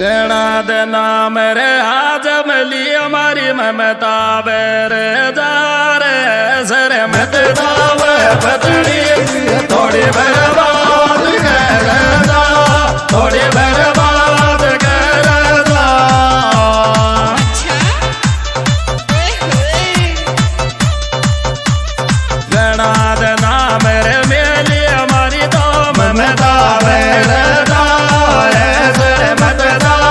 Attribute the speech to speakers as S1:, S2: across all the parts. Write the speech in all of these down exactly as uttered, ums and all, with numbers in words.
S1: गणा दे नाम रे आज मिली हमारी ममता बेरे जा रे सर मत दावे पतड़ी थोड़ी बर्बाद कर जा थोड़ी बर्बाद कर जा। गणा दे नाम रे मिली हमारी तो ममता बेरे जा रे सर मत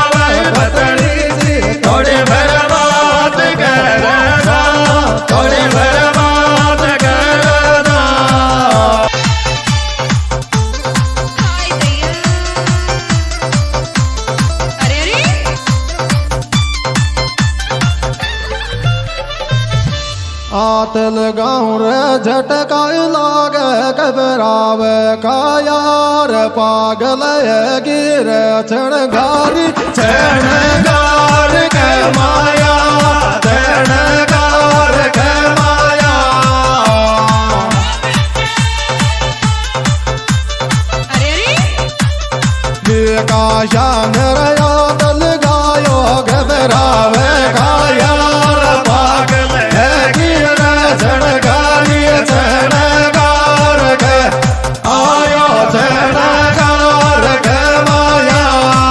S1: थोड़ी बर्बाद कर दो थोड़ी बर्बाद कर दो।
S2: आत लगाऊं रे झटका लागे घबरावे का यार पागल है गिर छणगारी
S1: छणगार के माया छणगार के माया।
S2: का शान रया दल गायो घबरावे का यार
S1: पागल है गिर छणगारी छणगार के आयो छणगार के माया।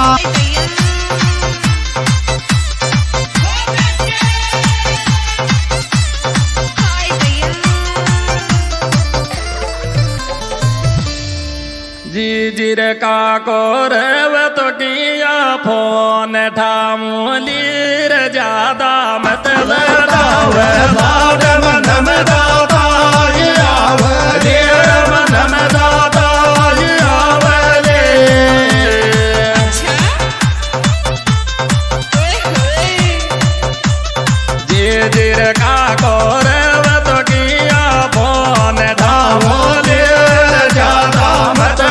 S1: जी जिर का कोर तो किया फोन ठामूली रे ज्यादा मत लड़ावे लाड मन में दादा ये आवले मन में दादा ये आवले। जी जिर का कोर तो किया फोन ठामूली रे ज्यादा मत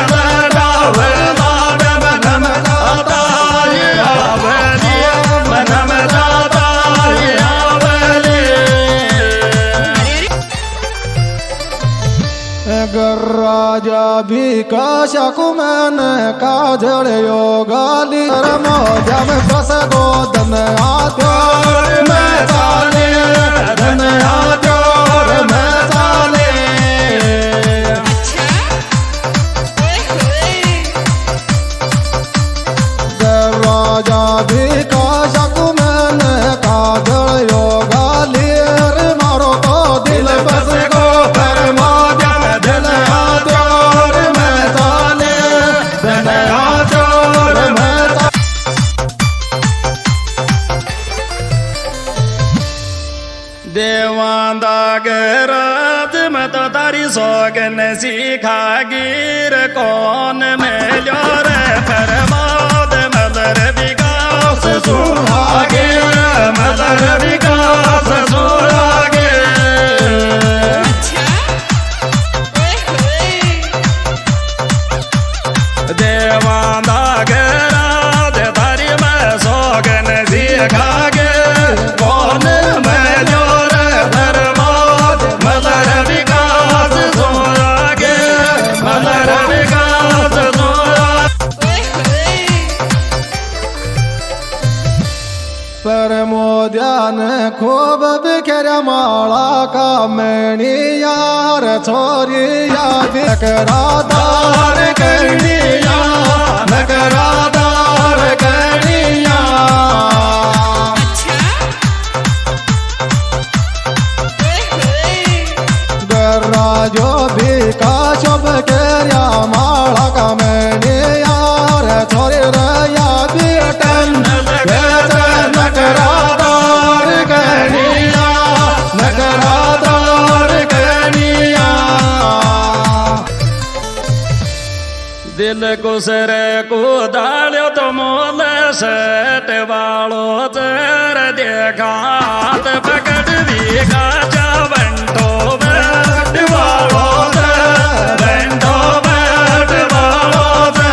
S2: राजा भी काशा कुमन काजल योगाली मोजा में फस गो धन आत्योर में साले धन आत्योर में साले। राजा भी काशा कुमन काजल योगाली मारो तो दिल बस गो पर मोजा धन आत्योर में साले धन आत्योर में साले।
S1: देवांदा गराज में तो तारी सोगन सीखा गिर कौन में रे परमाद मदर विकास सुहागे मदर विकास सुहागे। देवांदा गराज तारी में सोगन सीखा गिर कौन में
S2: पर मोद्यान खूब बिखरा माला का मैनी यार छोरी याद करादार करणिया नकरादार करणिया। राजो भी का शुभ केरिया माला का मैनी यार छोरी रया बेटन नकरादार करणिया नकरादार करणिया।
S1: दिल कुसर को डालो तो मोल सेट वालो तेर देखा हाथ पकड़ भी गाजा बंटो बैठ वालो बंटो बैठ वालो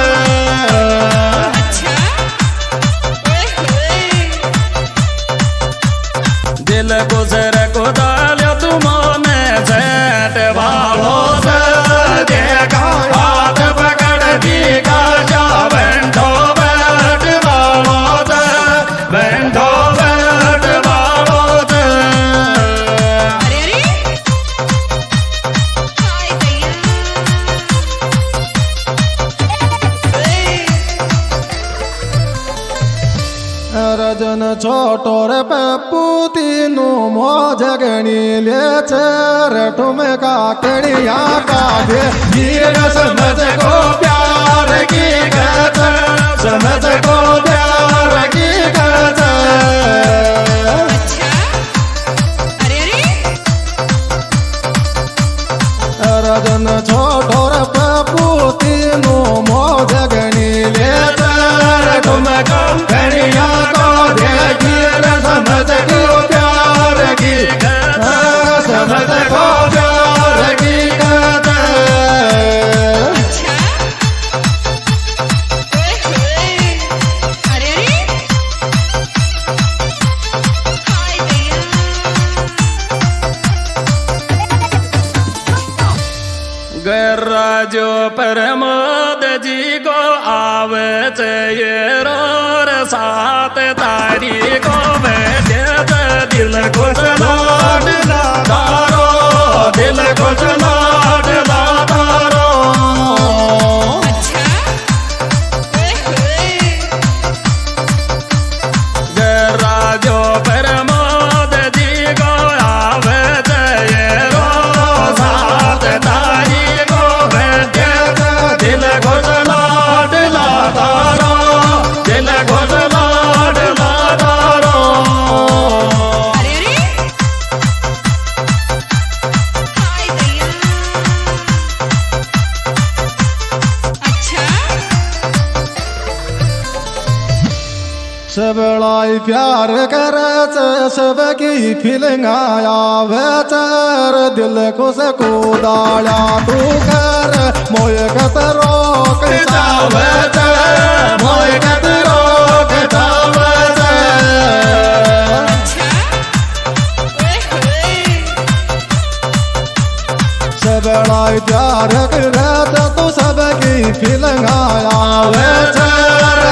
S1: दिल कुसर को डालो तुम में सेट वालो देखा हाथ पकड़ भी गाजा बंटो बैठ वालो।
S2: रजन छोटो रे पप्पू तीनों मौज गणी ले चर ठुमे का कड़िया का दे ये समझ को प्यार की गत समझ को प्यार की गत रजन छोटो रे पप्पू तीनों मौज गणी ले चर ठुमे का कड़िया को दे ये समझ को प्यार की समझ को प्यार की गत
S1: गराजो परमोद जी को आवे ये रोर सात तारीख को बैठे दिल को लाड लादारो दिल को लाड लादारो गराजो परमोद जी को आवे ये रोर सात तारीख दिल घोष लाड लादारो दिल घोष लाड लादारो
S2: सबलाई प्यार करे सबकी फीलिंग आया वेचर दिल को से कूदाया तू कर मोय कतरो के जावेचर मोय कतरो के जावेचर सबलाई प्यार करे तो सबकी फीलिंग आया वेचर